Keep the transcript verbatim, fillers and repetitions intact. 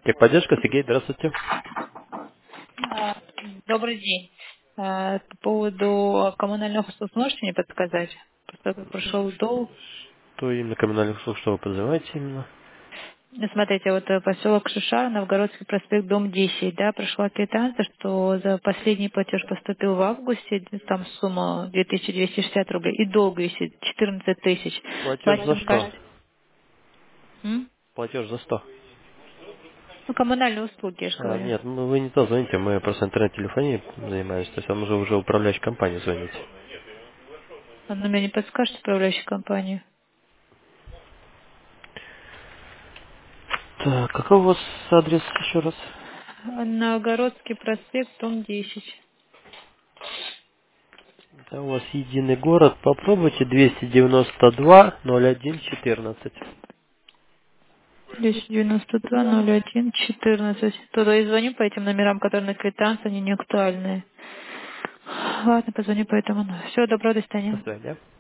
Техподдержка, Сергей, здравствуйте. А, Добрый день. А, По поводу коммунальных услуг можете мне подсказать? Просто прошел долг. Что именно коммунальных услуг, что вы подозреваете именно? Ну, смотрите, вот э, поселок Шиша, Новгородский проспект, дом десять, да, пришла квитанция, что за последний платеж поступил в августе, там сумма две тысячи двести шестьдесят рублей, и долг висит четырнадцать тысяч. Платеж за Платим что? каждый... М? Платеж за что? Ну, коммунальные услуги, я же А, говорю. нет, ну вы не то звоните, мы просто интернет-телефонией занимаемся, то есть вам уже уже управляющей компании звоните. А на меня не подскажете, управляющая компания? Так, какой у вас адрес еще раз? Новгородский проспект, дом десять. Это у вас единый город, попробуйте двести девяносто два ноль один четырнадцать. двести девяносто два ноль один четырнадцать. Туда и звоню по этим номерам, которые на квитанции, они не актуальные. Ладно, позвоню по этому. Все, доброго, до До свидания. свидания.